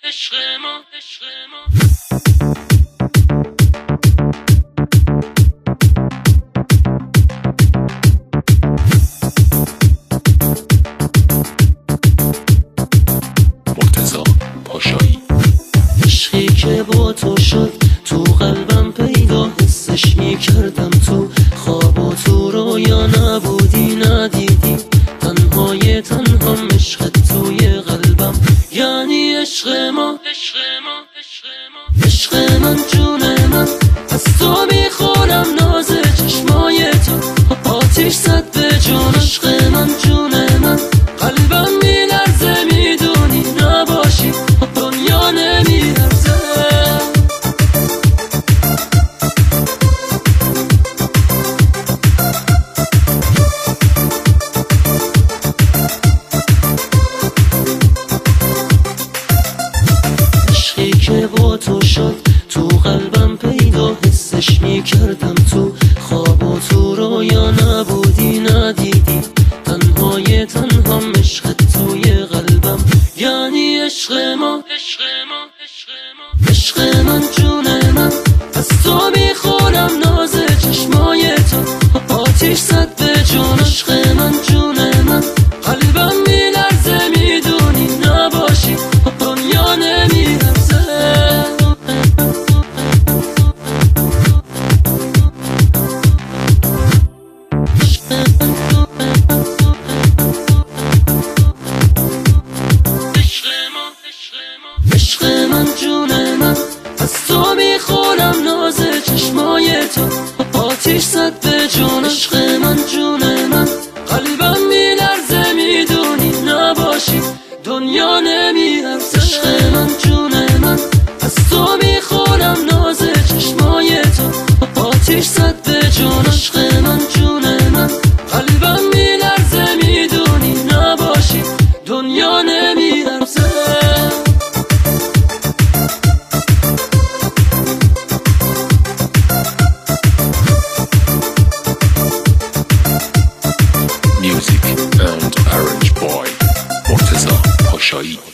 عشق ما مرتضی پاشایی. عشقی که با تو شد تو قلبم پیدا، حسش میکردم تو خواب و تو رویا، نبودی ندیدی تنهای تنهام، عشقت توی قلبم یعنی عشق ما. عشق من جون من، از تو میخورم ناز چشمای تو، آتیش زد به جون. عشق من جون من، قلبم میلرزه میدونی نباشی دنیا نمیارزه. عشقی که با تو شد تو قلبم پیدا، حسش میکردم تو خواب و تو رویا، نبودی ندیدی تنهای تنهام، عشقت توی قلبم یعنی عشق ما. عشق من جون من، از تو میخورم ناز چشمای تو، آتیش زد به جون. عشق من جون من، قلبم میلرزه میدونی نباشی دنیا نمیارزه. عشق من جون من، از تو میخورم ناز چشمای تو، آتیش زد به جون. عشق من جون من، قلبم میلرزه میدونی نباشی دنیا نمیارزه. عشق من جون من، از تو میخورم ناز چشمای تو، آتیش زد به جون. عشق من جون من، قلبم میلرزه میدونی نباشی دنیا نمیارزه. Music and Orange Boy مرتضی پاشایی.